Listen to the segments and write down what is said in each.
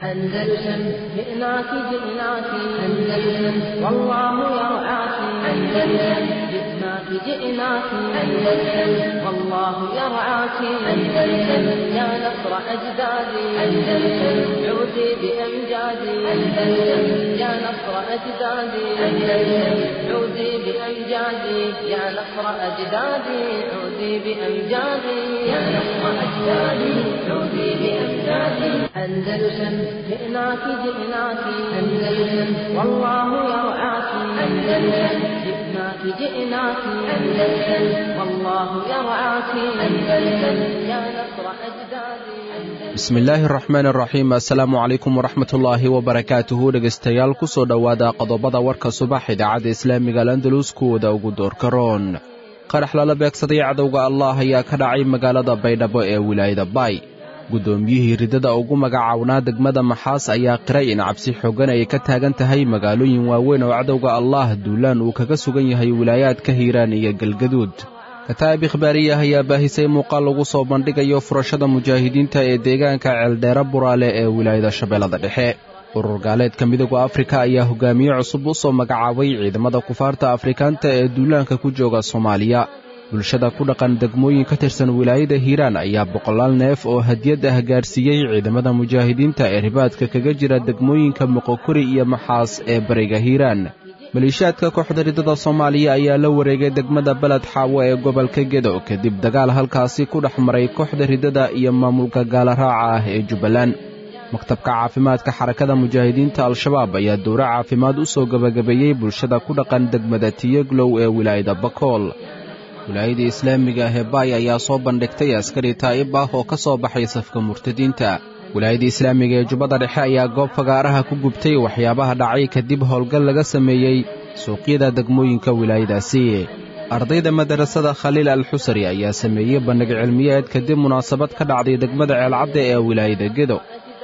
أندلسن جئناك جئناك أندلسن والله يرعاك أندلسن جئناك جئناك أندلسن والله يرعاك أندلسن يا نصر أجدادي أندلسن عودي بأمجادي أندلسن يا نصر أجدادي أندلسن عودي بأمجادي يا نصر أجدادي عودي بأمجادي يا نصر أجدادي عودي بأمجادي أندلسن جئناك جئناك أندلسن والله يرعاك أندلسن جئناك جئناك أندلسن والله يرعاك أندلسن يا نصر أجدادي. بسم الله الرحمن الرحيم. السلام عليكم ورحمة الله وبركاته. dhegeystayaal ku soo dhawaada qodobada warka subax idaacada islaamiga Andalus kuwada ugu doorka roon. qarax lala beegsaday cadowga Allah ayaa ka dhacay magaalada Baydhabo ee wilaayada Bay. gudoomiyihii ridada ugu magacawnaa degmada Maxaas ayaa qiray in cabsi xooggan ay ka taagan tahay magaalooyin waaweyn oo cadowga Allah duulaan uu kaga sugan yahay wilaayadka Hiiraan iyo Galgaduud. kataab ikhbaariye ayaa baahisay muuqaal lagu soo bandhigayo furashada mujaahidiinta ee deegaanka Ceeldheera Buraale ee wilaayada Shabeellada Dhexe. urur gaaleedka midowga Afrika ayaa hogaamiye cusub u soo magacaabay ciidamada kufaarta Afrikaanta ee duulaanka ku jooga Soomaaliya. bulshada ku dhaqan degmooyin ka tirsan wilaayada Hiiraan ayaa boqolaal neef oo hadiyad ah gaarsiiyey ciidamada mujaahidiinta ee ribaadka kaga jira degmooyinka Moqokuri iyo Maxaas ee bariga Hiiraan. maleeshiyaadka kooxda ridada Soomaaliya ayaa la wareegay degmada Balad Xaawo ee gobolka Gedo kadib dagaal halkaasi ku dhex maray kooxda ridada iyo maamulka gaala raaca ah ee Jubbaland. maktabka caafimaadka xarakada mujaahidiinta Al-Shabaab ayaa dowra caafimaad u soo gabagabeeyey bulshada ku dhaqan degmada Tiyaglow ee wilaayada Bakool. wilaayada islaamiga ah ee Bay ayaa soo bandhigtay askari taa'ib ah oo ka soo baxay safka murtadiinta. wilaayada islaamiga ee Jubbada Dhexe ayaa goob fagaaraha ku gubtay waxyaabaha dhacay kadib howlgal laga sameeyey suuqyada degmooyinka wilaayadaasi. ardayda madarasada Khaliil Al-Xusari ayaa sameeyey bandhig cilmiyeed kadib munaasabad ka dhacday degmada Ceelcadde ee wilaayada Gedo.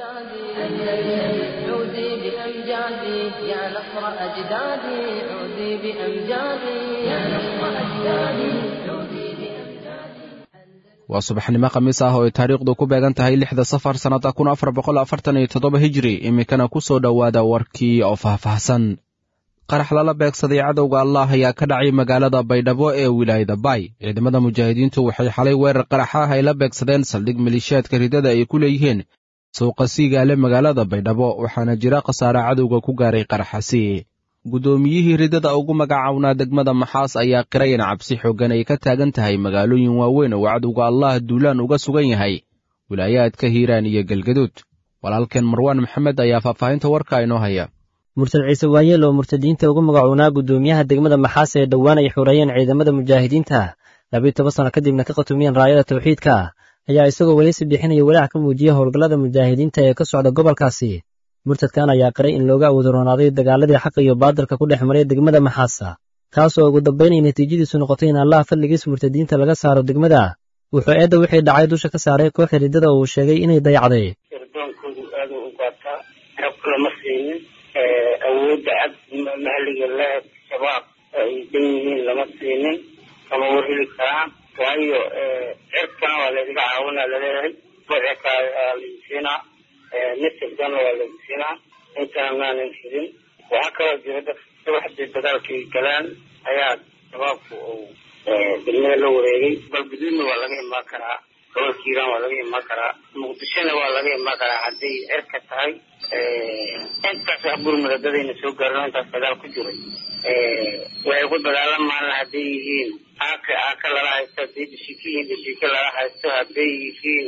waa subaxnimo khamiis ah oo ay taariikhdu ku beegan tahay 6 safar sanada 1447 hijri. iminkana ku soo dhowaada warkii oo faahfaahsan. qarax lala beegsaday cadowga Allah ayaa ka dhacay magaalada Baydhabo ee wilaayada Bay. ciidamada mujaahidiintu waxay xalay weerar qarax ah ay la beegsadeen saldhig maleeshiyaadka ridada ay ku leeyihiin suuqa Siigaale magaalada Baydhabo, waxaana jira khasaare cadowga ku gaaray qaraxaasi. gudoomiyihii ridada ugu magacawnaa degmada Maxaas ayaa qiray in cabsi xooggan ay ka taagan tahay magaalooyin waaweyn oo cadowga Allah duulaan uga sugan yahay wilaayadka Hiiraan iyo Galgaduud. walaalkeen Marwaan Maxamed ayaa faahfaahinta warka inoo haya. murtad Ciise Waayeel oo murtadiinta ugu magacawnaa gudoomiyaha degmada Maxaas ee dhawaan ay xoreeyeen ciidamada mujaahidiinta 12 sano kadibna ka qatumiyeen raayada tawxiidka ayaa isagoo wali si bixinaya walaac ka muujiyay howlgallada mujaahidiinta ee ka socda gobolkaasi. murtadkan ayaa qiray in looga awoodoonaaday dagaaladii xaq iyo baadilka ku dhex maray degmada Maxaas, taasoo ugu dambeyn ay natiijadiisu noqotay in Allah fadligiisa murtadiinta laga saaro degmada. wuxuu eedda wixii dhacay dusha ka saaray kooxda ridada oo uu sheegay inay dayacday. irdoonkoodu aad u qaataa xog lama siinin, awoodda cad mahaliga leh shabaab ay dhan yihiin lama siinin, kama warheli karaan. waayo cirkana waa laydiga caawinaa laleeyahay, boceka laisiinaa, nisibkana waa laisiinaa, intana maanan helin. waxaa kaloo jira dad subaxdii dagaalkii galaan ayaa shabaabku uu degmada la wareegay. balguduudna waa laga imaan karaa, gobolka Hiiraan waa laga imaan karaa, muqdishona waa laga imaan karaa hadday cirka tahay. intaas wax gurmadadadayna soo gaarno intaas dagaal ku jiray waxay ku dagaalamaan hadday yihiin aaka lala haysto, hadday dhishika lala haysto, hadday yihiin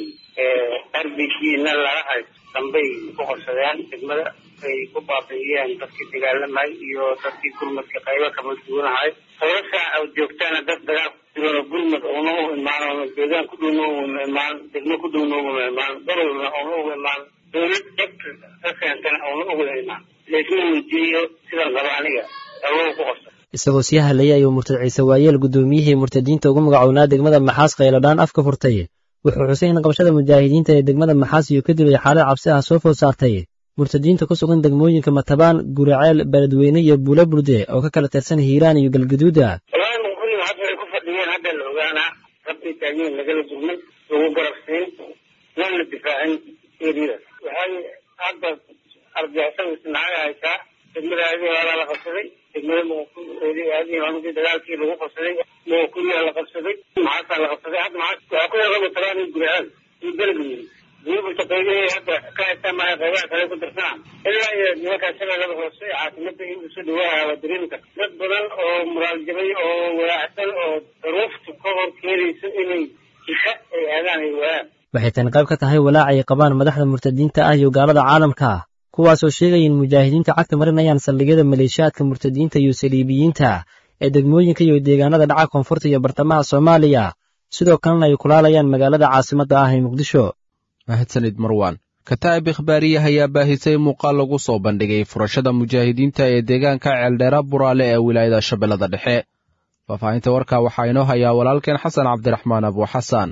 RBG-na lala haysto, dambay ku qorsadeen degmada ay ku baabi'iyeen dadkii dagaalamay iyo dadkii gurmadka qaybo kama duwanahay. hawsha joogtaana dad dagaal ku jiro gurmad una u imaan, deegaan ku dhowna u imaan, degmo ku dhowna u imaan, gobolna una u imaan, dowlad ka keentana una ugu imaan. laysma weydiiyo sidan qaba aniga awood ku qorsa. isagoo sii hadlayay ayuu murtad Ciise Waayeel gudoomiyihii murtadiinta ugu magacawnaa degmada Maxaas qayladhaan afka furtay. wuxuu xusay in qabashada mujaahidiinta ee degmada Maxaas iyo kadib ay xaalad cabsi ah soo food saartay murtadiinta ku sugan degmooyinka Matabaan, Guraceel, Beledweyne iyo Buulaburde oo ka kala tirsan Hiiraan iyo Galgaduud. walaal muqul hadda ku fadhiyeen hadda la ogaana rabbi taagin lagala gurmay ugu garabseen lana difaacin eeriyada. waxay hadda isnacay haysaa degmada aadii waa la qabsaday degmada muuqaadi aadii waa dagaalkii lagu qabsaday muuqaadi la qabsaday maxaa la qabsaday hadda maxaa ku yahay talaan guraan iyo dalbiga dowladda qaybaha hadda ka haysta qaybaha kale ku darsan ilaa iyo nimanka shaqada hoose caasimada in soo dhawaada waa dareemka dad badan oo moraal jabay oo walaacsan oo duruufta ka hor keenaysa inay jika ay aadaan ay waayaan waxay tan qayb ka tahay walaac ay qabaan madaxda murtadiinta ah iyo gaalada caalamka kuwaasoo sheegaya in mujaahidiinta cagta marinayaan saldhigyada maleeshiyaadka murtadiinta iyo saliibiyiinta ee degmooyinka iyo deegaanada dhaca koonfurta iyo bartamaha Soomaaliya sidoo kalena ay kulaalayaan magaalada caasimadda ah ee Muqdisho. mahadsanid Marwan. Kataib Ikhbaariye ayaa baahisay muuqaal lagu soo bandhigay furashada mujaahidiinta ee deegaanka Ceeldheera Buraale ee wilaayada Shabeellada Dhexe. Faafahinta warka waxaa inoo hayaa walaalkeen Xasan Cabdiraxmaan Abu Xasan.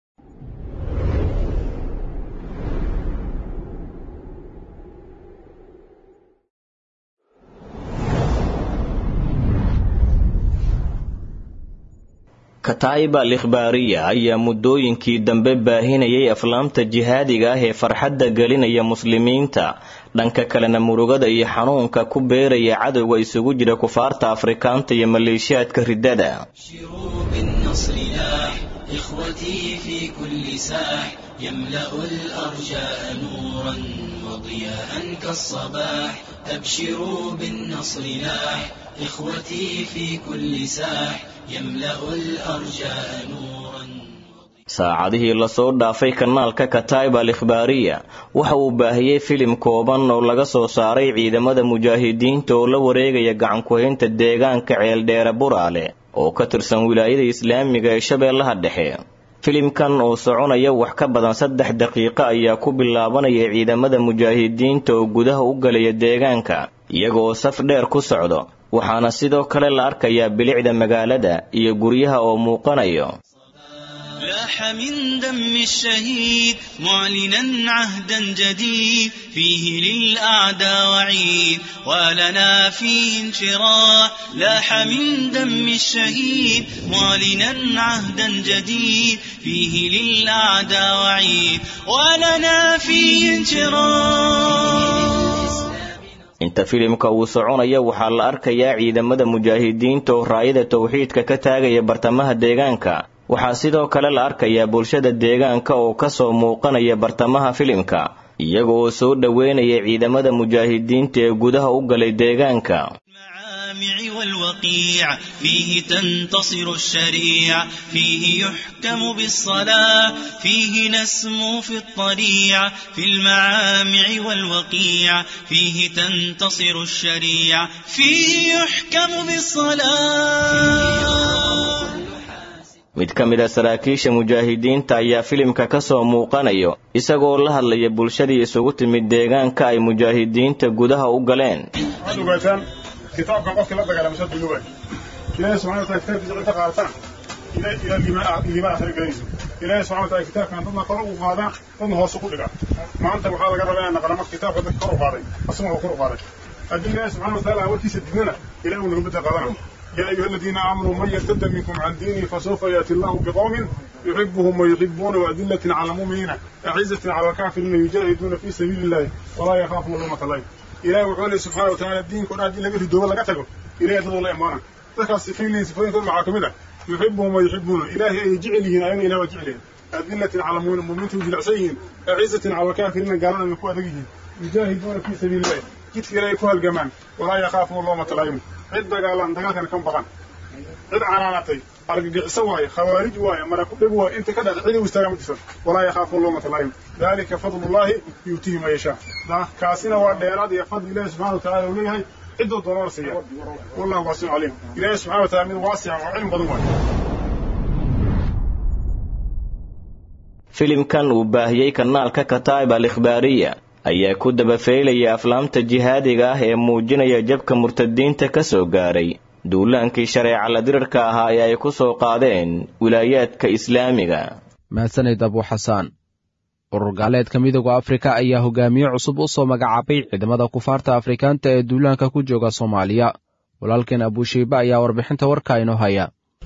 Kataib al-Ikhbaariye ayaa muddooyinkii dambe baahinayay aflaamta jihaadiga ah ee farxadda gelinaya muslimiinta dhanka kalena murugada iyo xanuunka ku beeraya cadowga isugu jira kufaarta Afrikaanta iyo maleeshiyaadka riddada. إخوتي في كل ساح يملأ الأرجاء نورا وضياء كالصباح أبشروا بالنصر لاح إخوتي في كل ساح يملأ الأرجاء نورا. saacadihii la soo dhaafay kanaalka Kataib al-Ikhbaariye waxa uu baahiyay filim kooban oo laga soo saaray ciidamada mujaahidiinta oo la wareegaya gacan ku haynta deegaanka Ceeldheera Buraale oo ka tirsan wilaayada Islaamiga ee Shabeellaha Dhexe. filimkan oo soconaya wax ka badan 3 daqiiqo ayaa ku bilaabanaya ciidamada mujaahidiinta oo gudaha u galaya deegaanka iyagoo saf dheer ku socdo waxaana sidoo kale la arkayaa bilicda magaalada iyo guryaha oo muuqanayo. لاح من دم الشهيد معلنا عهدا جديد فيه للأعداء وعيد ولنا فيه انشراح. لاح من دم الشهيد معلنا عهدا جديد فيه للأعداء وعيد ولنا فيه انشراح. inta filimka uu soconaya waxaa la arkayaa ciidamada mujaahidiinta oo raayada tawxiidka ka taagaya bartamaha deegaanka. waxaa sidoo kale la arkayaa bulshada deegaanka oo ka soo muuqanaya bartamaha filimka iyagoo soo dhaweynaya ciidamada mujaahidiinta ee gudaha u galay deegaanka. والوقيع فيه تنتصر الشريعة فيه يحكم بالصلاة فيه نسمو في الطريع في المعامع والوقيع فيه تنتصر الشريعة فيه يحكم بالصلاة. mid ka mid ah saraakiisha mujaahidiinta ayaa filimka ka soo muuqanayo isagoo la hadlaya bulshadii isugu timid deegaanka ay mujaahidiinta gudaha u galeen. كتابك قفك لا دغلا مشد لوبا إلهي سبحانه وتعالى كتاب جعلت قارتنا إلى لما آخر قريس إلهي سبحانه وتعالى كتاب كان ضمن قرأوا هذا ضمن هو سقوط لك ما أنت وحاول قرر لنا قرمك كتاب هذا قرأوا هذا أسمعه قرأوا هذا الدين سبحانه وتعالى أول كيس الدنيا إلى أن نبدأ قرارهم. يا أيها الذين آمنوا من يرتد منكم عن دينه فسوف يأتي الله بقوم يحبهم ويحبون وأذلة على المؤمنين أعزة على الكافرين يجاهدون في سبيل الله ولا يخافون لومة لائم. إلهي وحوله سبحانه وتعالى الدين كنا دين لقيت الدول لقتله إلهي تضل الله إمانا ذكر السفينين سفينين كل معاكم ذا يحبهم ويحبون إلهي يجعلهن أين إلهي وجعلهن أذلة على المؤمنين وجلعسيهم أعزة على الكافرين قالنا من قوة ذكيهم يجاهدون في سبيل الله كتف إلهي كوها الجمال ولا يخافون لومة لائم. عد قال أن دقال كم بغان عد عناناتي أرجع سواي خوارج واي مرة كبوا أنت كذا عدي واستلمت ولا يخافون لومة لائم. ذلك فضل الله يؤتيه ما يشاء. كاسنا وعديرات يفضل الله سبحانه وتعالى وليه عدة ضرر سيئة والله واسع عليهم. الله سبحانه وتعالى من واسع وعلم بضمان. filimkan uu baahiyay kanaalka Kataib al-Ikhbaariye ayaa ku daba feelaya aflaamta jihaadiga ah ee muujinaya jabka murtadiinta ka soo gaaray duulaankii shareeca la dirarka ahaa ee ay ku soo qaadeen wilaayaadka Islaamiga. mahadsanid Abu Xasan. urur gaaleedka midowga Afrika ayaa hogaamiye cusub u soo magacaabay ciidamada kufaarta Afrikaanta ee duulaanka ku jooga Soomaaliya. walaalkeen Abu Shayba ayaa warbixinta warka inoo haya.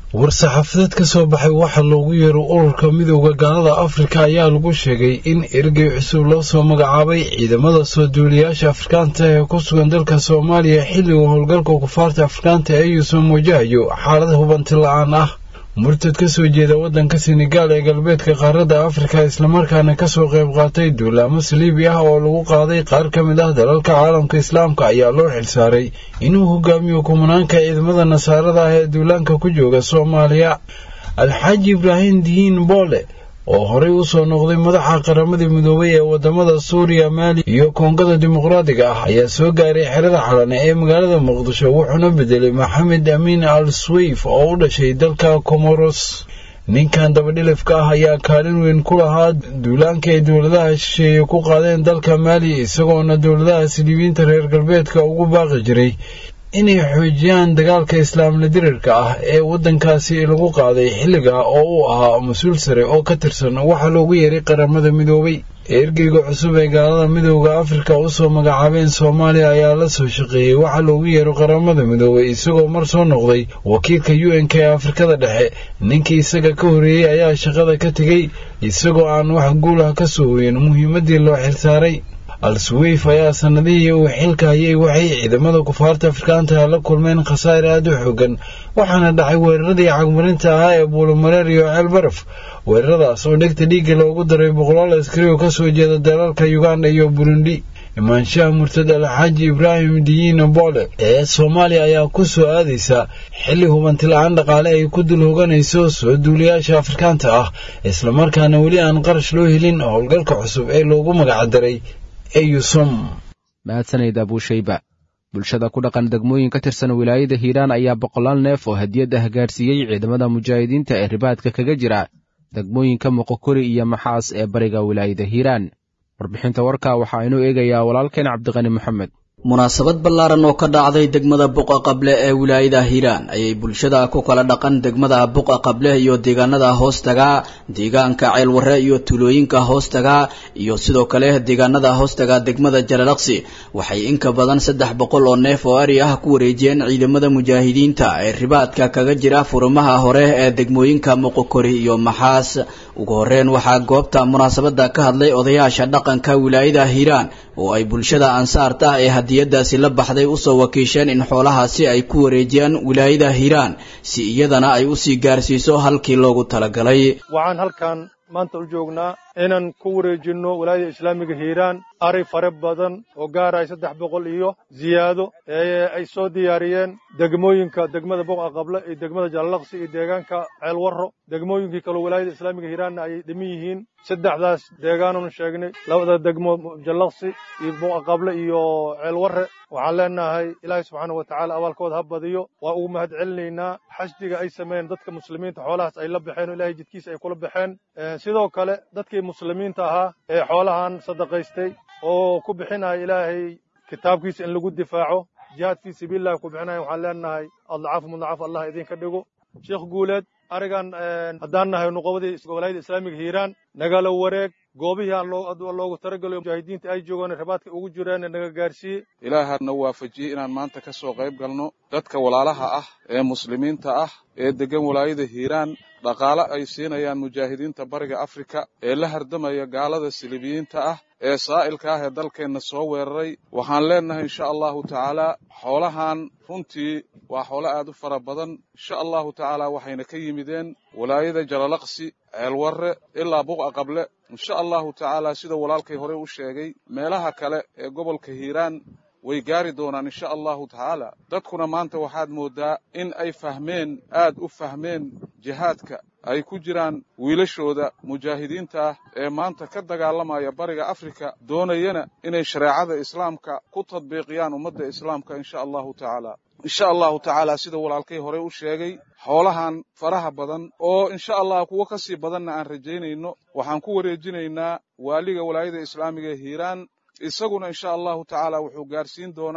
war-saxaafadeed ka soo baxay waxa loogu yeero ururka midowda gaalada afrika ayaa lagu sheegay in ergey cusub loo soo magacaabay ciidamada soo duuliyaasha afrikaanta ee ku sugan dalka soomaaliya xilliga howlgalka kufaarta afrikaanta ee yuusan wajahayo xaalad hubanti la-aan ah murtad ka soo jeeda waddanka senegaal ee galbeedka qaaradda afrika islamarkaana ka soo qayb qaatay duulaamo saliibi ah oo lagu qaaday qaar ka mid ah dalalka caalamka islaamka ayaa loo xilsaaray inuu hogaamiyo kumanaanka ciidamada nasaarada ah ee duulaanka ku jooga soomaaliya alxaaji ibraahim diin boole oo horey u soo noqday madaxa qaramada midoobay ee wadamada suuriya maali iyo koongada dimuqraadiga ah ayaa soo gaaray xerada xalane ee magaalada muqdisho wuxuuna bedelay maxamed amiin al swayf oo u dhashay dalka comoros ninkan dabadhilifka ah ayaa kaalin weyn ku lahaa duulaanka ay dowladaha shisheeye ku qaadeen dalka maali isagoona dowladaha siliibiyiinta reer galbeedka ugu baaqi jiray inay xoojiyaan dagaalka islaamla dirirka ah ee waddankaasi lagu qaaday xilliga oo uu ahaa mas-uul sare oo ka tirsan waxaa loogu yeeray qaramada midoobay ergeyga cusub ee gaalada midowda afrika u soo magacaabeen soomaaliya ayaa la soo shaqeeyey waxaa loogu yeero qaramada midoobay isagoo mar soo noqday wakiilka UN-ka ee afrikada dhexe ninkii isaga ka horeeyey ayaa shaqada ka tegey isagoo aan wax guul ah ka soo hoyin muhiimadii loo xilsaaray al-swayf ayaa sanadihii uu xilka hayay waxay ciidamada kufaarta afrikaanta la kulmeen khasaar aad u xoogan waxaana dhacay weeraradii cagmarinta ahaa ee buulamareer iyo ceelbaraf weeraradaas oo dhegta dhiigga loogu daray boqolaal askari oo ka soo jeeda dalalka uganda iyo burundi imaanshaha murtad alxaaji ibraahim diin boole ee soomaaliya ayaa ku soo aadaysa xilli hubanti la-aan dhaqaale ay ku dul hoganayso soo duuliyaasha afrikaanta ah islamarkaana weli aan qarash loo helin howlgalka cusub ee loogu magacdaray mahadsanid abuushayba bulshada ku dhaqan degmooyin ka tirsan wilaayada hiiraan ayaa boqolaal neef oo hadiyad ah gaarsiiyey ciidamada mujaahidiinta ee ribaadka kaga jira degmooyinka moqokori iyo maxaas ee bariga wilaayada hiiraan warbixinta warka waxaa inuu eegayaa walaalkeen cabdiqani maxamed munaasabad ballaaran oo ka dhacday degmada buqa qable ee wilaayada hiiraan ayay bulshada ku kala dhaqan degmada buqa qable iyo deegaanada hoostaga deegaanka ceelwarre iyo tuulooyinka hoostaga iyo sidoo kale deegaanada hoostaga degmada jalalaqsi waxay in ka badan 300 oo neef oo ari ah ku wareejiyeen ciidamada mujaahidiinta ee ribaadka kaga jira furmaha hore ee degmooyinka moqokori iyo maxaas ugu horeen waxaa goobta munaasabada ka hadlay odayaasha dhaqanka wilaayada hiiraan oo ay bulshada ansaarta ee hadiyadaasi la baxday u soo wakiisheen in xoolahaasi ay ku wareejiyaan wilaayada hiiraan si iyadana ay u sii gaarsiiso halkii loogu talagalay waxaan halkan maanta u joognaa inaan ku wareejino wilaayada islaamiga hiiraan ari fare badan oo gaaray 300 iyo ziyaado ee ay soo diyaariyeen degmooyinka degmada buqa qable iyo degmada jalalaqsi iyo deegaanka ceelwarro degmooyinkii kale wilaayada islaamiga hiiraan ay dhiman yihiin saddexdaas deegaanonu sheegnay labada degmo jalalaqsi iyo buqa qable iyo ceelwarre waxaan leenahay ilaahay subxaanahu wa tacaala abaalkooda ha badiyo waa ugu mahad celinaynaa xashdiga ay sameeyeen dadka muslimiinta xoolahaas ay la baxeen oo ilaahay jidkiisa ay kula baxeen sidoo kale dadkii muslimiinta ahaa ee xoolahan sadaqaystay oo ku bixinaya ilaahay kitaabkiisa in lagu difaaco jihaad fi sabiilillah ku bixinaya waxaan leenahay adlaaf mudlaaf Allah idinka dhigo sheekh guuleed arigan haddaan nahay nuqobadii wilaayada islaamiga hiiraan nagala wareeg goobihii aan loogu taragalo mujaahidiinta ay joogaan ribaadka ugu jireen naga gaarsiiyey ilaahana waafajiyey inaan maanta ka soo qayb galno dadka walaalaha ah ee muslimiinta ah ee degan wilaayada hiiraan dhaqaale ay siinayaan mujaahidiinta bariga afrika ee la hardamaya gaalada silibiyiinta ah ee saa'ilka ah ee dalkeenna soo weeraray waxaan leenahay insha allahu tacaala xoolahan runtii waa xoolo aad u fara badan insha allahu tacaala waxayna ka yimideen wilaayada jalalaqsi ceelwarre ilaa buqa qable insha allahu tacaala sida walaalkay hore u sheegay meelaha kale ee gobolka hiiraan way gaari doonaan insha allahu tacaala dadkuna maanta waxaad moodaa in ay aad u fahmeen jihaadka ay ku jiraan wiilashooda mujaahidiinta ah ee maanta ka dagaalamaya bariga afrika doonayana inay shareecada islaamka ku tadbiiqiyaan ummadda islaamka insha allahu tacaala sida walaalkay hore u sheegay xoolahan faraha badan oo insha allah kuwa ka sii badanna aan rajaynayno waxaan ku wareejinaynaa waaliga walaayada islaamiga hiiraan isaguna insha allahu tacaala wuxuu gaarsiin doonaa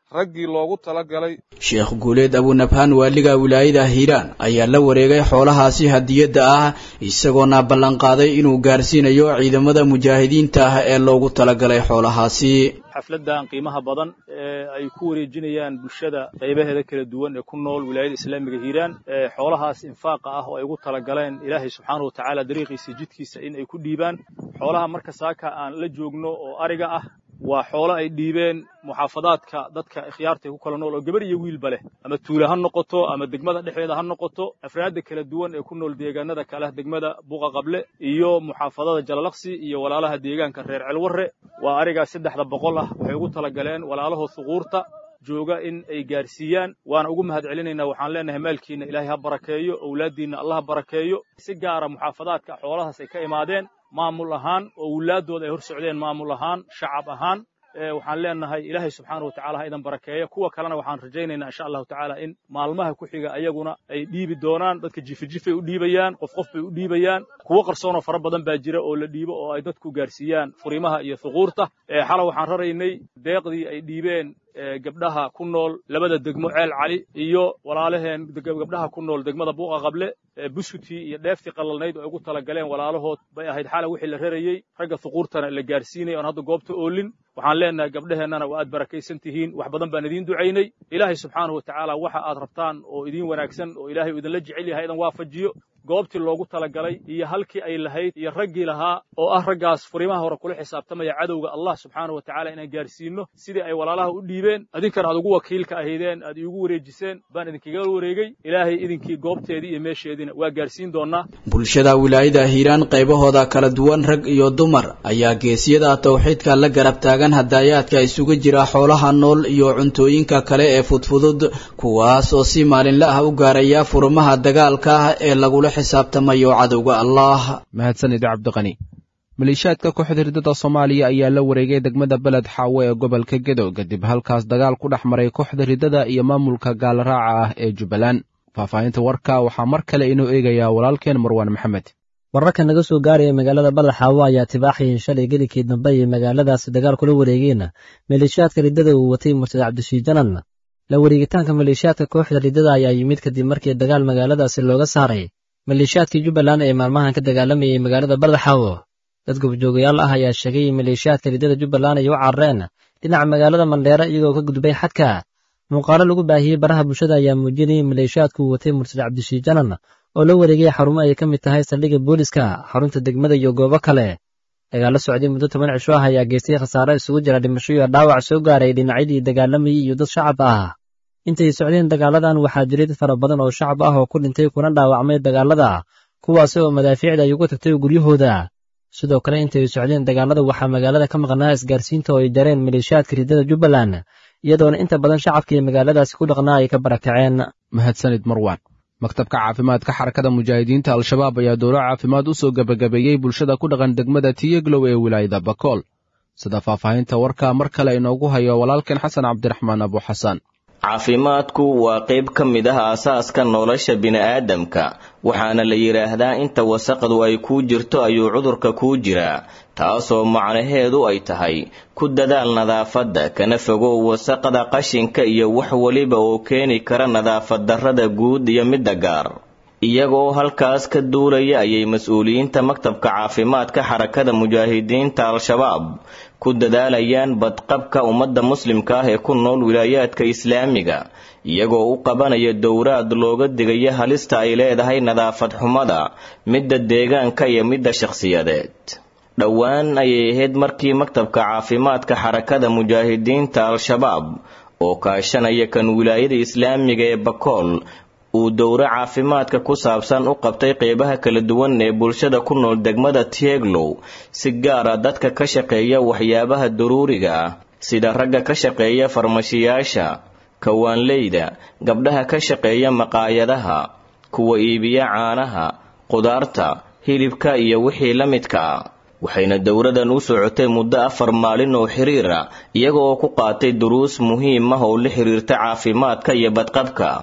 raggii loogu talagalay. sheekh guuleed abunabhaan waaliga wilaayada hiiraan ayaa la wareegay xoolahaasi hadiyadda ah isagoona ballanqaaday inuu gaarsiinayo ciidamada mujaahidiinta ah ee loogu talagalay xoolahaasi. xafladan qiimaha badan ee ay ku wareejinayaan bulshada qaybaheeda kala duwan ee ku nool wilaayada islaamiga hiiraan xoolahaas infaaqa ah oo ay ugu talagaleen ilaahay subxaanahu wa tacaala dariiqiisa jidkiisa in ay ku dhiibaan. xoolaha marka saaka aan la joogno oo ariga ah waa xoolo ay dhiibeen muxaafadaadka dadka ikhyaarta ku kala nool oo gabar iyo wiilba leh, ama tuula ha noqoto ama degmada dhexdeeda ha noqoto, afraadda kala duwan ee ku nool deegaanada kale degmada Buqa Qable iyo muxaafadada Jalalaqsi iyo walaalaha deegaanka reer Celwarre. waa ariga 300 ah waxay ugu talagaleen walaalahood suquurta jooga in ay gaarsiiyaan. waana ugu mahad celinaynaa. waxaan leenahay maalkiina ilaahay ha barakeeyo, awlaadiina Allah ha barakeeyo. si gaara muxaafadaadka xoolahaas ay ka imaadeen maamul ahaan oo walaadooda ay hor socdeen maamul ahaan shacab ahaan waxaan leenahay ilaahay subxaanahu wa tacaala ha idan barakeeyo. kuwa kalena waxaan rajaynaynaa insha allahu tacaala in maalmaha ku xiga ayaguna ay dhiibi doonaan. dadka jifay u dhiibayaan, qof bay u dhiibayaan. kuwa qarsoonoo fara badan baa jira oo la dhiibo oo ay dadku gaarsiiyaan furimaha iyo thuquurta. xala waxaan raraynay deeqdii ay dhiibeen gabdhaha ku nool labada degmo Ceel Cali iyo walaalaheen gabdhaha ku nool degmada Buqa Qable. buskuti iyo dheefti qalalnayd oo ugu talagaleen walaalahood bay ahayd xala wixii la rarayay. ragga thuquurtana la gaarsiinay oo hadda goobta oolin. waxaan leenahay gabdhaheennana waa aad barakaysan tihiin. wax badan baan idiin ducaynay. ilaahay subxaanahu wa tacaala waxa aad rabtaan oo idiin wanaagsan oo ilaahay idinla jecel yahay idan waafajiyo. goobtii loogu talagalay iyo halkii ay lahayd iyo raggii lahaa oo ah raggaas furimaha hore kula xisaabtamaya cadowga Allah subxaanahu wa tacaala inaan gaarsiino sidii ay walaalaha u dhiibeen. adinkana aad ugu wakiilka ahaydeen, aad iigu wareejiseen baan idinkaga wareegay. ilaahay idinkii goobteedii iyo meesheediina waa gaarsiin doonaa. bulshada wilaayada hiiraan qaybahooda kala duwan rag iyo dumar ayaa geesiyada tawxiidka la garab taagan hadayaadka isugu jira xoolaha nool iyo cuntooyinka kale ee fudfudud kuwaas oo si maalinle ah u gaaraya furmaha dagaalka ee lagula xisaabtamayo cadowga Allah. mahadsanid Cabdiqani. maleeshiyaadka kooxda ridada Soomaaliya ayaa la wareegay degmada Balad Xaawe ee gobolka Gedo kadib halkaas dagaal ku dhexmaray kooxda ridada iyo maamulka gaal raaca ah ee Jubbaland. faahfaahinta warka waxaa mar kale inoo eegaya walaalkeen Marwaan Maxamed. wararka naga soo gaaraya magaalada Balad Xaawe ayaa tibaaxay shalay gelikii dambe ee magaaladaas dagaal kula wareegeen maleeshiyaadka ridada uu watay Murtad Cabdishiid Janan. la wareegitaanka maleeshiyaadka kooxda ridada ayaa yimid kadib markii dagaal magaaladaasi looga saaray maleeshiyaadkii Jubbaland ee maalmahan ka dagaalamayay magaalada Balad Xaawe. dad gobjoogayaal ah ayaa sheegay in maleeshiyaadka ridada Jubbaland ay u carareen dhinaca magaalada Mandheera iyagoo ka gudbay xadka. muuqaalo lagu baahiyey baraha bulshada ayaa muujinayay maleeshiyaadku watay Murtad Cabdishiid Janan oo la wareegay xarumo ay ka mid tahay saldhigga booliska, xarunta degmada iyo goobo kale. dagaalo socday muddo 10 cisho ah ayaa geystay khasaare isugu jira dhimasho iyo dhaawac soo gaaray dhinacyadii dagaalamayay iyo dad shacab ah. intay socdeen dagaaladan waxaa jiray dad fara badan oo shacab ah oo ku dhintay kuna dhaawacmay dagaalada, kuwaas oo madaafiicda ay uga tagtay guryahooda. sidoo kale intay socdeen dagaalada waxaa magaalada ka maqnaa isgaarsiinta oo ay jareen maleeshiyaadka ridada Jubbaland, iyadoona inta badan shacabkii magaaladaasi ku dhaqnaa ay ka barakaceen. mahadsanid Marwaan. maktabka caafimaadka xarakada mujaahidiinta al-shabaab ayaa dowlad caafimaad u soo gabagabeeyey bulshada ku dhaqan degmada Tiyaglow ee wilaayada Bakool. sida faahfaahinta warka mar kale inoogu hayo walaalkeen Xasan Cabdiraxmaan Abu Xasan. caafimaadku waa qayb ka mid ah aasaaska nolosha bini'aadamka, waxaana la yidhaahdaa inta wasaqdu ay kuu jirto ayuu cudurka kuu jiraa, taasoo macnaheedu ay tahay ku dadaal nadaafadda, kana fogow wasaqda, qashinka iyo wax waliba oo keeni kara nadaafad darrada guud iyo midda gaar. iyagoo halkaas ka duulaya ayay mas-uuliyiinta maktabka caafimaadka xarakada mujaahidiinta al-shabaab ku dadaalayaan badqabka ummadda muslimka ah ee ku nool wilaayaadka islaamiga, iyagoo u qabanaya dowraad looga digaya halista ay leedahay nadaafad xumada, midda deegaanka iyo midda shakhsiyadeed. dhowaan ayay ahayd markii maktabka caafimaadka xarakada mujaahidiinta al-shabaab oo kaashanaya kan wilaayada islaamiga ee Bakool uu dowro caafimaadka ku saabsan u qabtay qeybaha kala duwan ee bulshada ku nool degmada Tiyaglow, si gaar ah dadka ka shaqeeya waxyaabaha daruuriga ah sida ragga ka shaqeeya farmashiyaasha, kawaanleyda, gabdhaha ka shaqeeya maqaayadaha, kuwa iibiya caanaha, qudaarta, hilibka iyo wixii la midka ah. waxayna dowradan u socotay muddo 4 maalin oo xiriir ah, iyaga oo ku qaatay duruus muhiim ah oo la xiriirta caafimaadka iyo badqabka.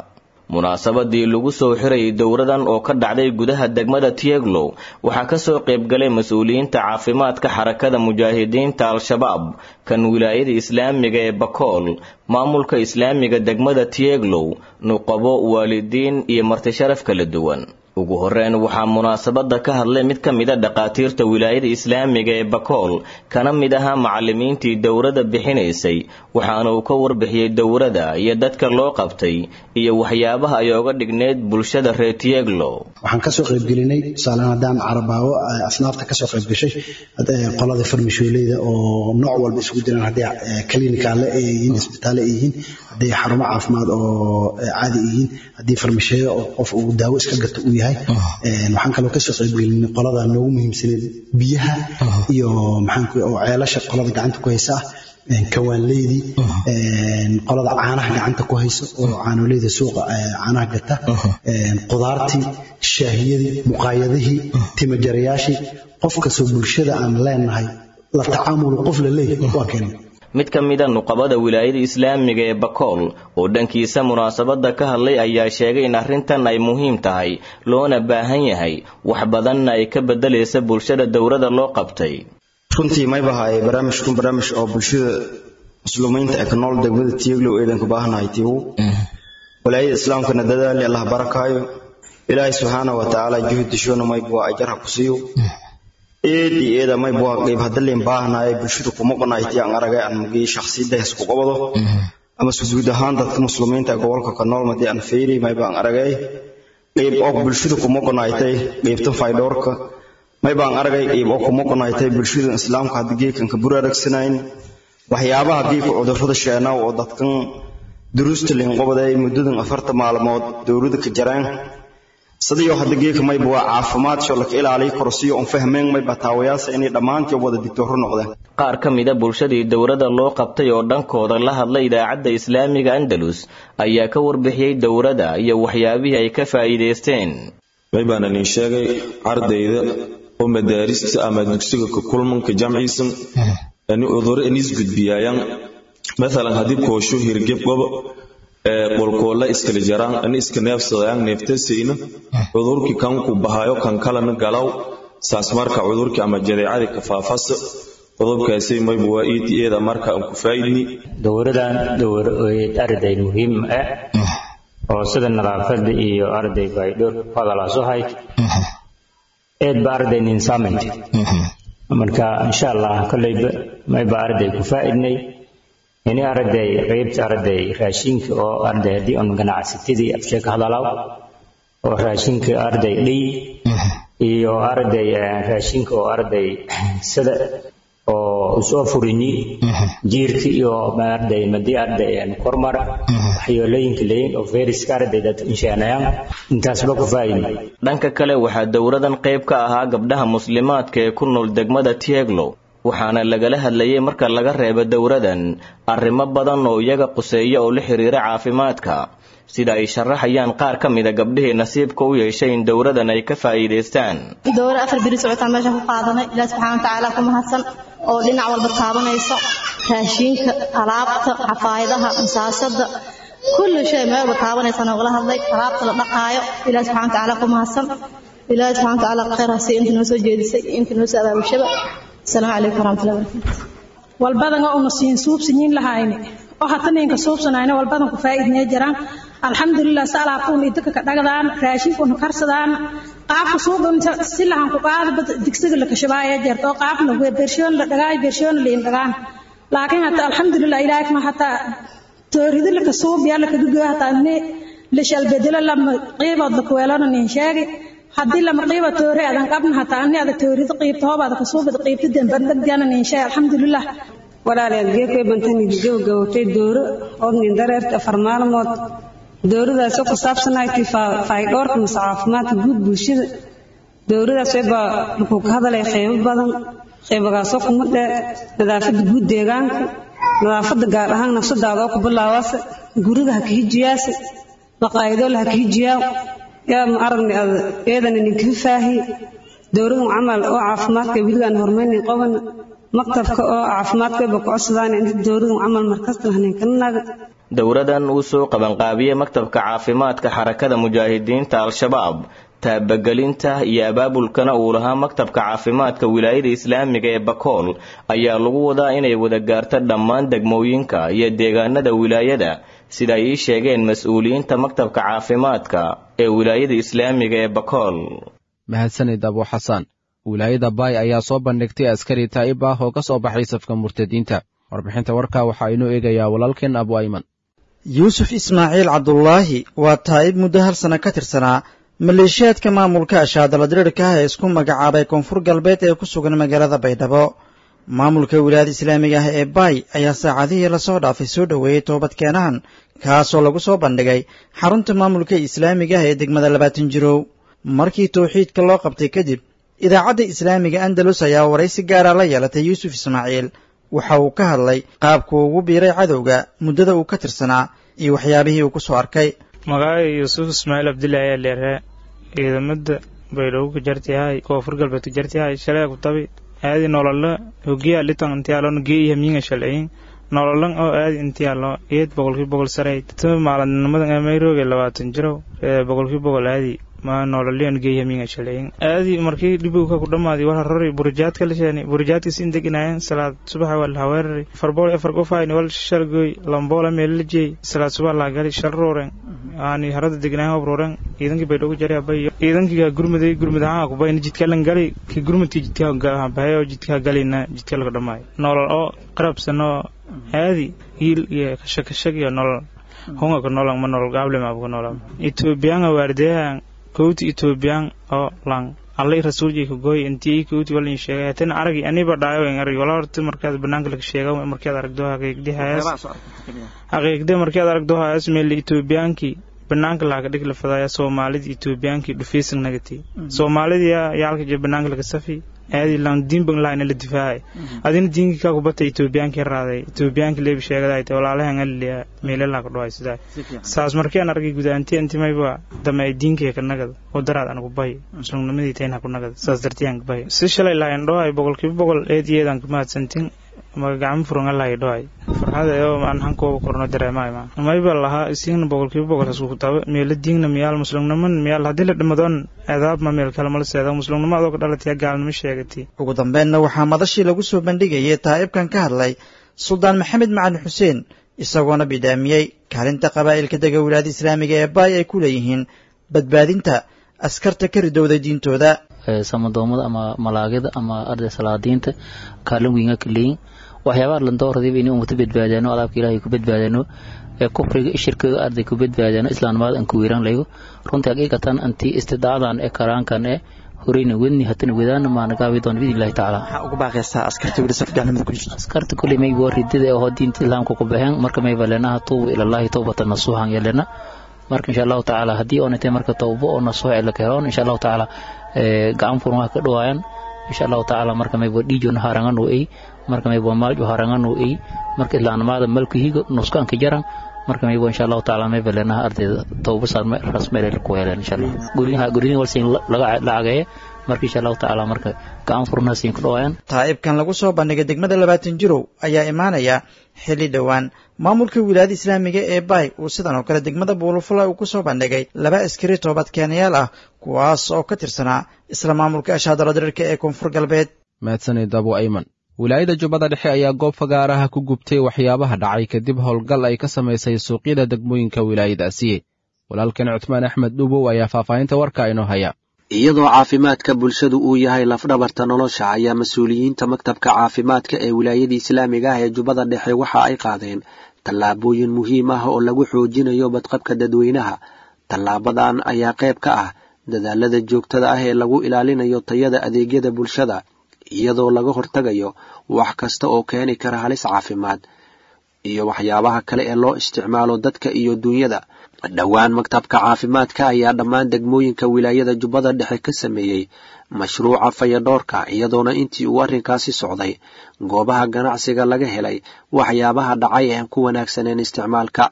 munaasabadii lagu soo xirayay dowradan oo ka dhacday gudaha degmada Tieglow waxaa ka soo qayb galay mas'uuliyiinta caafimaadka xarakada mujaahidiinta al-shabaab kan wilaayada islaamiga ee Bakool maamulka islaamiga degmada Tieglow nuqabo waalidiin iyo marti sharaf kala duwan ugu horreyn waxaa munaasabada ka hadlay mid ka mid ah dhaqaatiirta wilaayada islaamiga ee Bakool kana mid aha macallimiintii dowrada bixinaysay waxaana uu ka warbixiyay dowrada iyo dadka loo qabtay iyo waxyaabaha ay uga dhigneed bulshada reer Tieglow waxaan ka soo qayb gelinay salaadaan Carabaawo asnaafta ka soo qayb gashay qolada farmashiyooleyda oo nooc walba isugu jiraan hadii clinical iyo isbitaal ay yihiin hadii xarumo caafimaad oo caadi yihiin hadii farmashiyo oo qof uu daawo iska gato u yahay waxaan kaloo ka soo qayb gelinay qolada noogu muhiimsan biyaha iyo maxaan ku oo ceelasha qolada gacanta ku haysa kawaanleydii qolada caanaha gacanta ku hayso oo caanoleyda suuqa caanaha gata qudaartii shaahiyadii muqaayadihii timajarayaashii qof ka soo bulshada aan leenahay la tacaamul qof la leeyahay waa keenay mid ka mid ah nuqabada wilaayada islaamiga ee Bakool oo dhankiisa munaasabada ka hadlay ayaa sheegay in arrintan ay muhiim tahay loona baahan yahay wax badan ay ka bedelaysa bulshada dowrada loo qabtay runtii may bahay barnaamij oo bulshada muslimiinta ee nool degmada Tieglow eedan ku baahanahay tiiw wilaayada islaamka dadaal Allah barakaayo ilaahay subhanahu wa ta'ala juhudishoona may buu ajar ku siiyo eeda may buu qayb hadalin baahanahay bulshada kuma qanaaytii aan aragay aan mugii shakhsiyada isku qabado ama sujuud ahaan dadka muslimiinta gobolka ka nool madii aan feeri may baan aragay qayb oo bulshada kuma qanaaytay qaybta faydoorka may baan aragay qayb oo kuma qanaaytay bulshada islaamka hadii kan ka buraaragsanayn waxyaabaha hadii ku cudurrada sheena oo dadkan duruusta leen qobaday muddadan 4 maalmood dowladda ka jaraan sidoo hadda geeka may buu caafimaad soo la ilaaliyo korsiyo oo fahmeen may bataawayaasha inay dhamaantii wada digtooro noqdeen qaar ka mid ah bulshadii dowrada loo qabtay oo dhankooda la hadlay idaacadda islaamiga Andalus ayaa ka warbixiyay dowrada iyo waxyaabihii ay ka faa'iideysteen may baan in sheegay ardayda oo madaarista ama dugsiga ka kulmanka jamciisan ani udur inis gudbiyayaan مثلا hadii koosho hirgeb qabo qolkoola iskala jaraan ani iska neefsadayaan neeftasayna cudurkii kan ku bahayo kan kala galaw saas marka cudurkii ama jadeecada ka faafas qodobkaasi may buu eedeeda marka aan ku faa'iidni dowradan arday muhiim ah oo sida nadaafada iyo arday baydhor fadala soo hay arday nin saamay marka insha Allah kallayba may ba arday ku faa'iidnay ini arday qaybta arday raashinka oo arday hadii on ganacsatadii afsheeka hadalaw oo raashinka arday dhii iyo arday raashinka oo arday sida oo soo furini jiirka iyo arday madii arday kormar waxyeelooyinka leeyin oo virus arday dad inshaanayaan intaas ba ku faa'iiday dhanka kale waxaa dowradan qayb ka ahaa gabdhaha muslimaadka ee ku nool degmada Tieglow waxaana lagala hadlayay marka laga reebo dowradan arrimo badan oo iyaga quseeya oo la xiriira caafimaadka sida ay sharaxayaan qaar ka mid ah gabdhihii nasiibka u yeeshay in dowradan ay ka faa'iideystaan dowra afar biri socota meesha ku qaadanay Ilaahay subhanahu wa ta'ala ku mahadsan oo dhinac walba taabanaysa raashinka alaabta xafaayadaha masaasada kullu shay meel taabanaysa oo la hadlay alaabta la dhaqaayo Ilaahay subhanahu wa ta'ala ku mahadsan Ilaahay subhanahu wa ta'ala khayraasi inta noo soo jeedisay inta noo soo abaabshaba السلام عليكم ورحمة الله وبركاته والبدن أو نصين سوب سنين لهايني أو حتى نين كسوب سناينه والبدن كفايد نجران الحمد لله سأل عقون يدك كدقدان راشين كون كرسدان قاف سوب سلهم كقاعد دكسر لك شبايا جرت أو قاف نقول برشون لدقاي برشون اللي يندقان لكن حتى الحمد لله إلهك ما حتى توريد لك سوب يالك دقوا حتى إني ليش البدلة لما قيبض لكويلان نشاري haddii lama qiiba toore adan qabna hataa aniga toorida qiibto baad ka soo bad qiibta damban diyaana insha alxamdulillah walaalay geekay bantan gowtay dooro oo nin dareerta farmaalmood dooradaas oo ku saabsanayd faa'iidorka caafimaadka guud bulshada dooradaas ay ku hadalay qayb badan qaybagaas oo kuma nadaafada guud deegaanka nadaafada gaar ahaan nafsadaada oo ku bilaawaasa guriga ha ka hijiyaas maqaayado la ka hijiyaa يا معرضني أيضا إني كفاهي دورهم عمل أو عافمات كبيران هرماني قبنا مكتب أو عافمات كبقوا أصلاً عند دورهم عمل مركز لهني كنا dowradan uu soo qabanqaabiyey maktabka caafimaadka xarakada mujaahidiinta al-shabaab taabagelinta iyo abaabulkana uu lahaa maktabka caafimaadka wilaayada islaamiga ee bakool ayaa lagu wadaa inay wada gaarto dhammaan degmooyinka iyo deegaanada wilaayada sida ay ii sheegeen mas-uuliyiinta maktabka caafimaadka ee wilaayada islaamiga ee bakool. mahadsanid abu xasan. wilaayada baay ayaa soo bandhigtay askari taa'ib ah oo ka soo baxay safka murtadiinta. warbixinta warkaa waxaa inoo eegayaa walaalkeen abu ayman. yuusuf ismaaciil cabdulaahi waa taa'ib muddo hal sano ka tirsanaa maleeshiyaadka maamulka ashaadala diriirka ah ee isku magacaabay koonfur galbeed ee ku sugan magaalada baydhabo. maamulka wilaayada islaamiga ah ee baay ayaa saacadihii lasoo dhaafay soo dhoweeyey toobadkeenahan kaasoo lagu soo bandhigay xarunta maamulka islaamiga ah ee degmada 20 jirow. markii tawxiidka loo qabtay kadib idaacadda islaamiga andalus ayaa waraysi gaara la yeelatay yuusuf ismaaciil. waxa uu ka hadlay qaabku ugu biiray cadowga muddada uu ka tirsanaa iyo waxyaabihii uu ku soo arkay. magacay yuusuf ismaaciil abdullaahi ayaa leeyahay ciidamada baydhabo ku jartiyahay koonfur galbeed ku jartiyahay shalay ku tabi aadi nolol hogiya litan intiyaalo geeyahay miinga shalay nololan oo aadi intiyaalo 8% sareeyay tan maalinimada ameerooga 20 jiro 100% aadi ma nololiyan geeyahay miinga shalay aadi markii dibowga ku dhamaaday waxa roray burjaadka la sheegay burjaadka siin degnayeen salaad subax wal haweer farbool afar qofayn wal shalgoy lambola meelajay salaad subax la gali shal rooreen aani harada degnaa rooreen ciidankii bay dhogu jaray abay ciidankii gurmadaha ku bayn jidka lan gali ki gurmadkii jidka bahayo jidka galina jidka laga dhamaay nolol oo qarabsano aadi il iyo kashakashag iyo nolol honga ku nolol ma nolol gaable ma ku nolol Ethiopian waardeeyaan kowti Ethiopian oo lang allay rasuulkii ku gooy intii kowti walin sheegay tan arag aniba dhaayo in arag wala horta markaad banaanka laga sheego markaad aragdo haqiiqdi markaad aragdo haas meel Ethiopiankii banaanka laga dhig la fadaya Soomaalida Ethiopiankii dhufaysan nagati Soomaalida yaalka banaanka laga safi aadi lan diinban laan la difaacay adina diinka ka kubata Ethiopiankii raaday Ethiopiankii leeb sheegay walaalahan aliya meel la ka dhawaay sida saas markaan aragay gudaantii intii mayba damay diinka ka nagad oo daraad anagu bay muslimnimadii tayna ku nagad saas dartiyaan bay si shalay laan dhawaay 100% eedeedan ku maadsantin magacam furan Allah ay dhawaay farxada oo aan hankooba korno dareemay mayba laha isin 100% isku taab meel diinna miyal muslimnimada miyal hadii la dhimadoon adaab ma meel kale ma la seedo muslimnimada oo ka dhalatay gaalnimo sheegatay. ugu dambeynna waxaa madashii lagu soo bandhigayay taa'ibkan ka hadlay Suldaan Maxamed Macalin Xuseen isagoona bidaamiyay kaalinta qabaa'ilka dega wilaayada islaamiga ee baay ay ku leeyihiin badbaadinta askarta ka ridowday diintooda. samadoomada ama malaagida ama arday salaadiinta kaalin weyn ka leeyin waxyaabaha la dooraday inay ummadda badbaadano alaabka Ilaahay ku badbaadano ee kufriga shirkiga arday ku badbaadano islaamnimada aan ku weeran leeyo runtii haqiiqatan anti istidaadan ee karaankan ee horeyna wadni hatana wadana ma naga widoon billahi taala waxa ugu baaqaysaa askarta wada safgaanimada ku jirta askarta kulli may waridida oo diinta islaamka ku baxeen marka may balanaha tuubu ila Allah tawbatan nasuhan yelena marka insha Allah taala hadii oo intee marka tawbo oo nasuha ila karoon insha Allah taala gacan furma ka dhawaayaan insha Allah taala marka may wadiijoon harangan oo ay marka may maal harangan oo ay marka islaamnimada malkiiga nuskan ka jaran marka may insha Allah taala may balanaha ardayda tawbo saarmay rasmeel ku heleen insha Allah guriga walsiin laga lacagay marka insha Allah taala marka gacan furna siin ku dhawaayaan. taa'ibkan lagu soo bandhigay degmada 20 jirow ayaa imaanaya xilli dhawaan maamulka wilaayada islaamiga ee baay uu sidan oo kale degmada buulufula uu ku soo bandhigay 2 askari toobadkeenayaal ah kuwaas oo ka tirsanaa isla maamulka ashaadala diriirka ee koonfur galbeed. mahadsanid abu ayman. wilaayada jubbada dhexe ayaa goob fagaaraha ku gubtay waxyaabaha dhacay kadib howlgal ay ka samaysay suuqyada degmooyinka wilaayadaasi. walaalkan Cutmaan Axmed Dhubow ayaa faahfaahinta warka inoo haya. iyadoo caafimaadka bulshadu uu yahay lafdhabarta nolosha ayaa mas-uuliyiinta maktabka caafimaadka ee wilaayada islaamiga ah ee jubbada dhexe waxa ay qaadeen tallaabooyin muhiim ah oo lagu xoojinayo badqabka dadweynaha. tallaabadan ayaa qayb ka ah dadaalada joogtada ah ee lagu ilaalinayo tayada adeegyada bulshada iyadoo laga hortagayo wax kasta oo keeni kara halis caafimaad iyo waxyaabaha kale ee loo isticmaalo dadka iyo dunyada. dhowaan maktabka caafimaadka ayaa dhammaan degmooyinka wilaayada jubbada dhexe ka sameeyey mashruuca fayadhoorka iyadoona intii uu arrinkaasi socday goobaha ganacsiga laga helay waxyaabaha dhacay ee ku wanaagsaneen isticmaalka.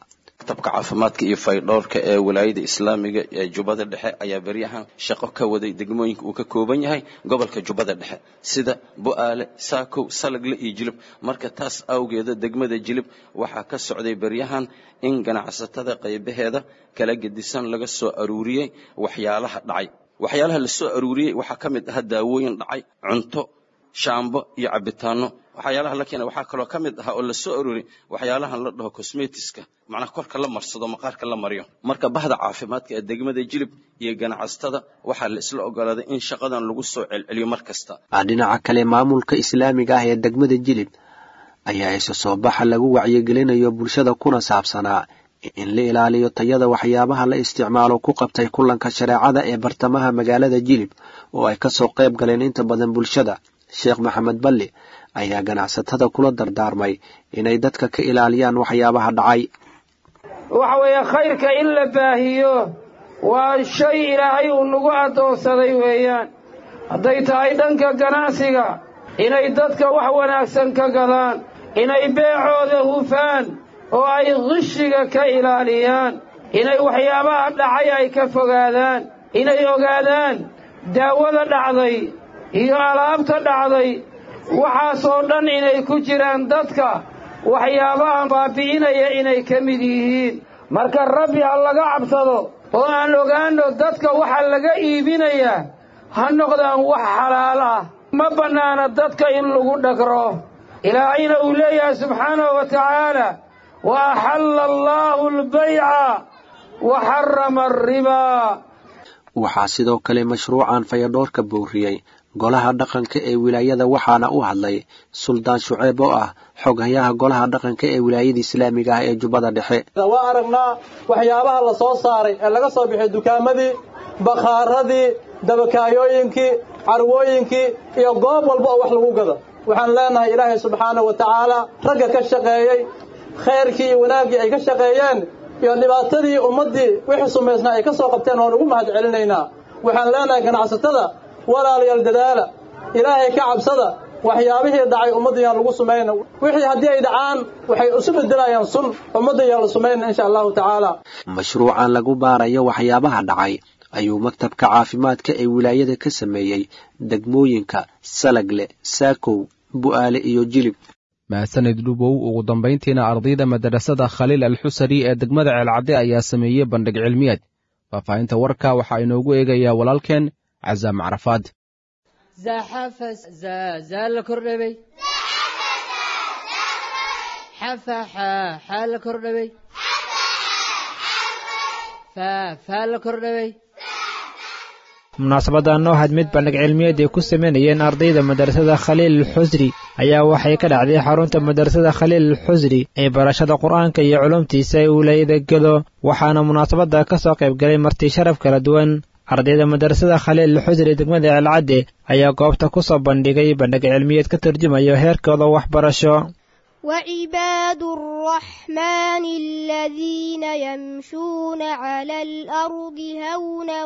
maktabka caafimaadka iyo faydhowrka ee wilaayada islaamiga ee Jubbada Dhexe ayaa baryahan shaqo ka waday degmooyinka uu ka kooban yahay gobolka Jubbada Dhexe sida Bu'aale, Saakow, Salagle iyo Jilib. Marka taas awgeeda degmada Jilib waxaa ka socday baryahan in ganacsatada qaybaheeda kala gedisan laga soo aruuriyay waxyaalaha dhacay. waxyaalaha la soo aruuriyay waxaa ka mid ah daawooyin dhacay, cunto, shaambo iyo cabitaano. waxyaalaha la keenay waxaa kaloo ka mid ah oo la soo aruuriyay waxyaalahan la dhaho cosmetics-ka, macnaha korka la marsado, maqaarka la mariyo. marka bahda caafimaadka ee degmada Jilib iyo ganacsatada waxaa la isla ogolaaday in shaqadan lagu soo celceliyo mar kasta. dhinaca kale maamulka islaamiga ah ee degmada Jilib ayaa isa soo baxa lagu wacyigelinayo bulshada kuna saabsanaa in la ilaaliyo tayada waxyaabaha la isticmaalo ku qabtay kulanka shareecada ee bartamaha magaalada Jilib oo ay ka soo qayb galeen inta badan bulshada. Sheekh Maxamed Balli ayaa ganacsatada kula dardaarmay inay dadka ka ilaaliyaan waxyaabaha dhacay. waxa weeye khayrka in la baahiyo waa shay ilaahay uu nagu adoonsaday weeyaan. hadday tahay dhanka ganacsiga inay dadka wax wanaagsan ka gadaan, inay beecooda hufaan oo ay qishiga ka ilaaliyaan, inay waxyaabaha dhacay ay ka fogaadaan, inay ogaadaan daawada dhacday iyo alaabta dhacday waxaasoo dhan inay ku jiraan dadka waxyaabaha baabi'inaya inay ka mid yihiin. marka rabbi ha laga cabsado oo aan ogaano dadka waxa laga iibinayaa ha noqdaan wax xalaal ah. ma bannaana dadka in lagu dhagro. ilaahayna uu leeyahay subxaanahu wa tacaala wa axalla allaahu albayca wa xarama arribaa. waxaa sidoo kale mashruucan fayadhoorka booriyey golaha dhaqanka ee wilaayada waxaana u hadlay Suldaan Shucayb oo ah xoghayaha golaha dhaqanka ee wilaayada islaamiga ah ee Jubbada Dhexe. waa aragnaa waxyaabaha la soo saaray ee laga soo bixiyay dukaamadii, bakaaradii, dabakaayooyinkii, carwooyinkii iyo goob walba oo wax lagu gado. waxaan leenahay ilaahay subxaanahu wa tacaala ragga ka shaqeeyey khayrkii iyo wanaaggii ay ka shaqeeyeen iyo dhibaatadii ummaddii wixii sumaysnaa ay ka soo qabteen waan ugu mahad celinaynaa. waxaan leenahay ganacsatada walaalayaal dadaala, ilaahay ka cabsada, waxyaabihii dhacay ummadda yaan lagu sumayna. wixii haddii ay dhacaan waxay isu bedelayaan sun, ummadda yaan la sumayna insha allahu tacaala. mashruucan lagu baarayo waxyaabaha dhacay ayuu maktabka caafimaadka ee wilaayada ka sameeyey degmooyinka Salagle, Saakow, Bu'aale iyo Jilib. mahadsanid dhubow. ugu dambayntiina ardayda madrasada Khaliil Al-Xusari ee degmada Ceelcadde ayaa sameeyey bandhig cilmiyeed. faahfaahinta warka waxaa inoogu eegayaa walaalkeen عزام عرفات. زحف زال كردبي حفح حال كردبي فال كردبي. munaasabadan oo had mid bandhig cilmiyeed ay ku sameynayeen ardayda madrasada Khaliil Al-Xusri ayaa waxay ka dhacday xarunta madrasada Khaliil Al-Xusri ee barashada Qur'aanka iyo culumtiisa ee wilaayada Gado. waxaana munaasabada ka soo qayb galay marti sharaf kala duwan. ardayda madrasada Khaliil Al-Xusri degmada Ceelcadde ayaa goobta ku soo bandhigay bandhig cilmiyeed ka tarjumayo heerkooda waxbarasho. وعباد الرحمن الذين يمشون على الأرض هونا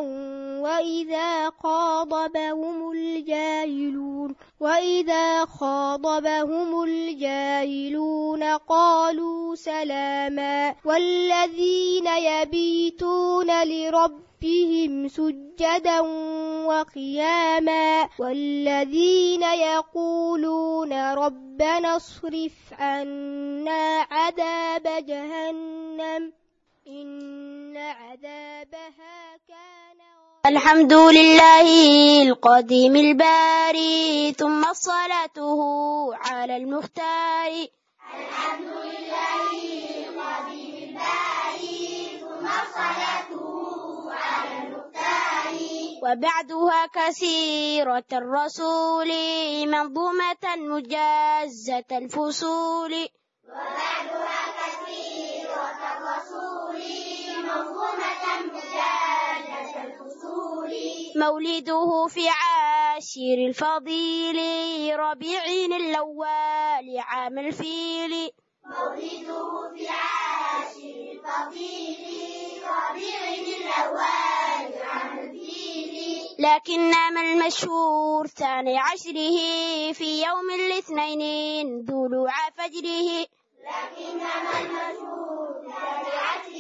وإذا خاضبهم الجاهلون قالوا سلاما والذين يبيتون لربهم سجدا وقياما والذين يقولون ربنا اصرف عنا عذاب جهنم إن عذابها كان. الحمد لله القديم الباري ثم صلاته على المختار. الحمد لله القديم الباري ثم صلاته على المختار. وبعدها كثيرة الرسول منظومة مجازة الفصول. وبعدها كثيرة الرسول منظومة مجازة الفصول. مولده في عاشر الفضيل ربيع الأول عام الفيل. مولده في عاشر الفضيل ربيع الأول عام الفيل. لكنما المشهور ثاني عشره في يوم الاثنين ذلوع فجره. لكنما المشهور ثاني عشره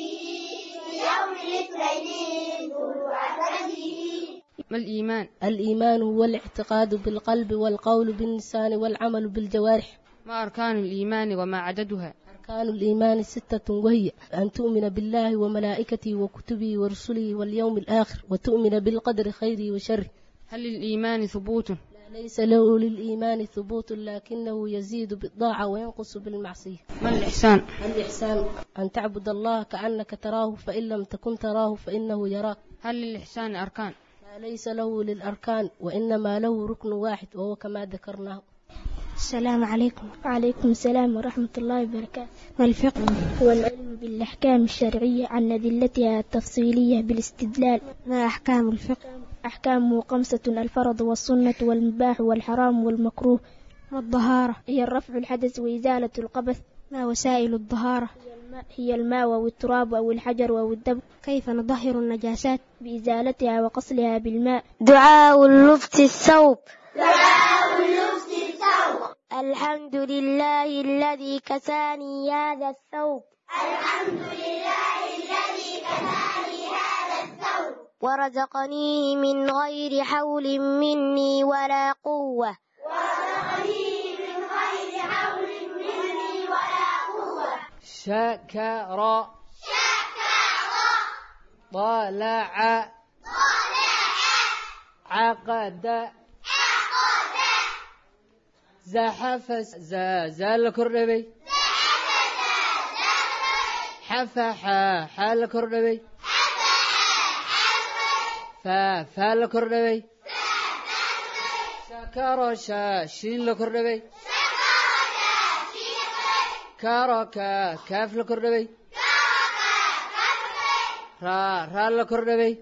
مثلين ذو عدده. ما الإيمان؟ الإيمان هو الاعتقاد بالقلب والقول باللسان والعمل بالجوارح. ما أركان الإيمان وما عددها؟ أركان الإيمان 6 وهي أن تؤمن بالله وملائكته وكتبه ورسله واليوم الآخر وتؤمن بالقدر خيره وشره. هل للإيمان ثبوت؟ ليس له للإيمان ثبوت لكنه يزيد بالطاعة وينقص بالمعصية. ما الإحسان؟ الإحسان أن تعبد الله كأنك تراه فإن لم تكن تراه فإنه يراك. هل للإحسان أركان؟ ليس له للأركان وإنما له ركن واحد وهو كما ذكرناه. السلام عليكم. وعليكم السلام ورحمة الله وبركاته. ما الفقه؟ هو العلم بالأحكام الشرعية عن أدلتها التفصيلية بالاستدلال. ما أحكام الفقه؟ أحكامه 5: الفرض والسنة والمباح والحرام والمكروه. ما الطهارة؟ هي الرفع الحدث وإزالة القبث. ما وسائل الطهارة؟ هي الماء أو التراب أو الحجر أو الدم. كيف نطهر النجاسات؟ بإزالتها وقصلها بالماء. دعاء لبس الثوب. دعاء لبس الثوب. الحمد لله الذي كساني هذا الثوب. الحمد لله الذي كساني هذا الثوب. ورزقنيه من غير حول مني ولا قوة. ورزقنيه من غير حول مني ولا قوة. شكر. طلع. عقد. زحف. زال كرنبي. حفح. حال كرنبي. فال كرنبي. شكر. شين لكرنبي. كارك. كاف لكرنبي. را لكرنبي.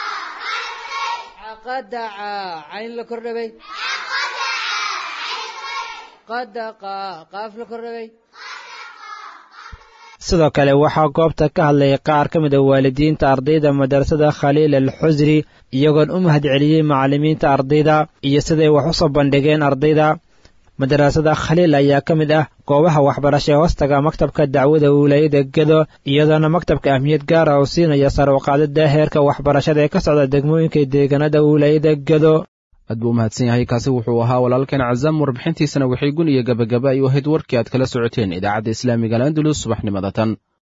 عقد. عين لكرنبي. قد. قاف لكرنبي. sidoo kale waxaa goobta ka hadlayay qaar ka mid a waalidiinta ardayda madrasada khaliil al xusri iyagoon u mahadceliyey macallimiinta ardayda iyo siday wax u soo bandhigeen ardayda. madrasada khaliil ayaa ka mid ah goobaha waxbarasha ee hoostaga maktabka dacwada wilaayada gedo iyadoona maktabka ahmiyad gaara oo siinaya sare u qaadida heerka waxbarashada ee ka socda degmooyinka deegaanada wilaayada gedo. aad buu umahadsan yahay. kaasi wuxuu ahaa walaalkeen cazaam. warbixintiisana waxay gun iyo gabagaba ay u ahayd warkii aad kala socoteen idaacadda islaamiga al andalus subaxnimada tan.